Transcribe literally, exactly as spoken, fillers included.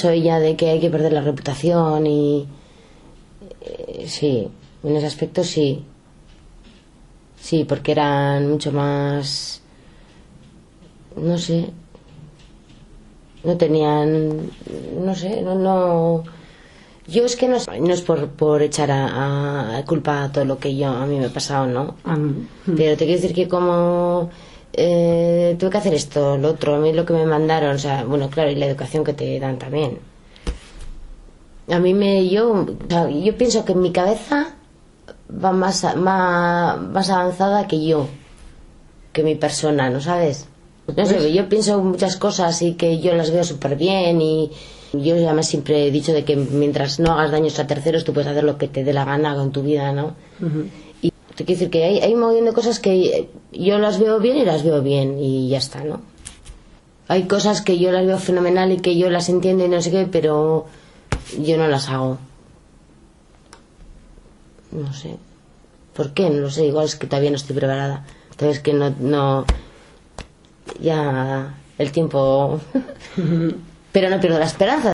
ella de que hay que perder la reputación y... Eh, sí, en ese aspecto sí. Sí, porque eran mucho más... No sé. No tenían... No sé, no... no yo es que no, no es por, por echar a, a culpa a todo lo que yo a mí me ha pasado, ¿no? Um, Pero te quiero decir que como eh, tuve que hacer esto, lo otro, a mí lo que me mandaron, o sea, bueno, claro, y la educación que te dan también. A mí me, yo, yo pienso que en mi cabeza va más, más, más avanzada que yo, que mi persona, ¿no sabes? No sé, yo pienso muchas cosas y que yo las veo súper bien y yo además siempre he dicho de que mientras no hagas daños a terceros tú puedes hacer lo que te dé la gana con tu vida, ¿no? uh-huh. Y te quiero decir que hay, hay un montón de cosas que yo las veo bien y las veo bien y ya está, ¿no? Hay cosas que yo las veo fenomenal y que yo las entiendo y no sé qué, pero yo no las hago. No sé. ¿Por qué? No lo sé. Igual es que todavía no estoy preparada. Todavía es que no... no ya el tiempo... Pero no pierdo la esperanza.